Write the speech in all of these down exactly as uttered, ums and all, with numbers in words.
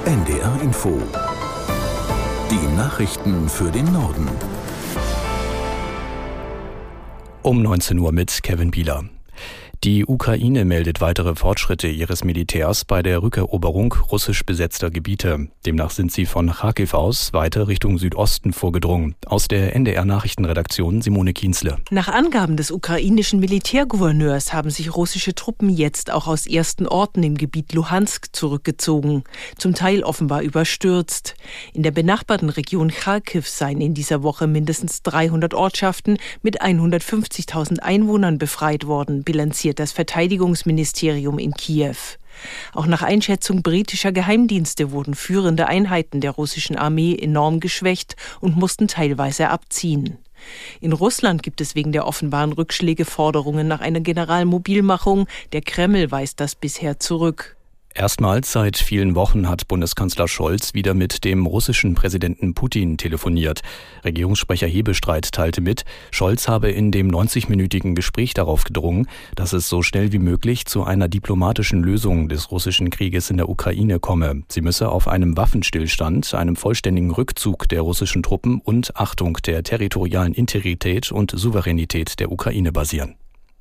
N D R Info. Die Nachrichten für den Norden. Um neunzehn Uhr mit Kevin Bieler. Die Ukraine meldet weitere Fortschritte ihres Militärs bei der Rückeroberung russisch besetzter Gebiete. Demnach sind sie von Charkiw aus weiter Richtung Südosten vorgedrungen. Aus der N D R-Nachrichtenredaktion Simone Kienzle. Nach Angaben des ukrainischen Militärgouverneurs haben sich russische Truppen jetzt auch aus ersten Orten im Gebiet Luhansk zurückgezogen, zum Teil offenbar überstürzt. In der benachbarten Region Charkiw seien in dieser Woche mindestens dreihundert Ortschaften mit hundertfünfzigtausend Einwohnern befreit worden, bilanziert das Verteidigungsministerium in Kiew. Auch nach Einschätzung britischer Geheimdienste wurden führende Einheiten der russischen Armee enorm geschwächt und mussten teilweise abziehen. In Russland gibt es wegen der offenbaren Rückschläge Forderungen nach einer Generalmobilmachung. Der Kreml weist das bisher zurück. Erstmals seit vielen Wochen hat Bundeskanzler Scholz wieder mit dem russischen Präsidenten Putin telefoniert. Regierungssprecher Hebestreit teilte mit, Scholz habe in dem neunzigminütigen Gespräch darauf gedrungen, dass es so schnell wie möglich zu einer diplomatischen Lösung des russischen Krieges in der Ukraine komme. Sie müsse auf einem Waffenstillstand, einem vollständigen Rückzug der russischen Truppen und Achtung der territorialen Integrität und Souveränität der Ukraine basieren.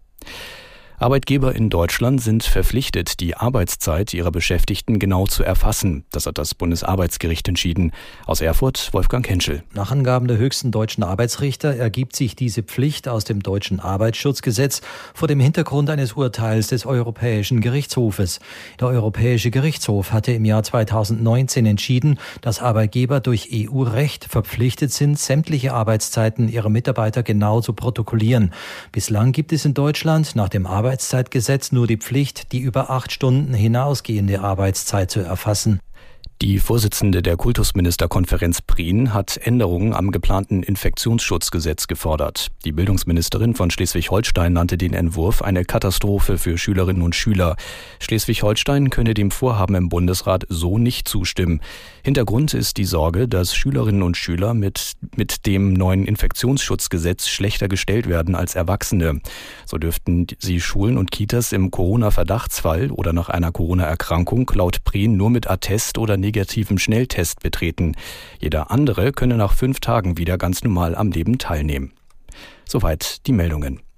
Arbeitgeber in Deutschland sind verpflichtet, die Arbeitszeit ihrer Beschäftigten genau zu erfassen. Das hat das Bundesarbeitsgericht entschieden. Aus Erfurt, Wolfgang Henschel. Nach Angaben der höchsten deutschen Arbeitsrichter ergibt sich diese Pflicht aus dem deutschen Arbeitsschutzgesetz vor dem Hintergrund eines Urteils des Europäischen Gerichtshofes. Der Europäische Gerichtshof hatte im Jahr zweitausendneunzehn entschieden, dass Arbeitgeber durch E U-Recht verpflichtet sind, sämtliche Arbeitszeiten ihrer Mitarbeiter genau zu protokollieren. Bislang gibt es in Deutschland nach dem Arbeitszeitgesetz Arbeitszeitgesetz nur die Pflicht, die über acht Stunden hinausgehende Arbeitszeit zu erfassen. Die Vorsitzende der Kultusministerkonferenz Prien hat Änderungen am geplanten Infektionsschutzgesetz gefordert. Die Bildungsministerin von Schleswig-Holstein nannte den Entwurf eine Katastrophe für Schülerinnen und Schüler. Schleswig-Holstein könne dem Vorhaben im Bundesrat so nicht zustimmen. Hintergrund ist die Sorge, dass Schülerinnen und Schüler mit, mit dem neuen Infektionsschutzgesetz schlechter gestellt werden als Erwachsene. So dürften sie Schulen und Kitas im Corona-Verdachtsfall oder nach einer Corona-Erkrankung laut Prien nur mit Attest oder negativem Schnelltest betreten. Jeder andere könne nach fünf Tagen wieder ganz normal am Leben teilnehmen. Soweit die Meldungen.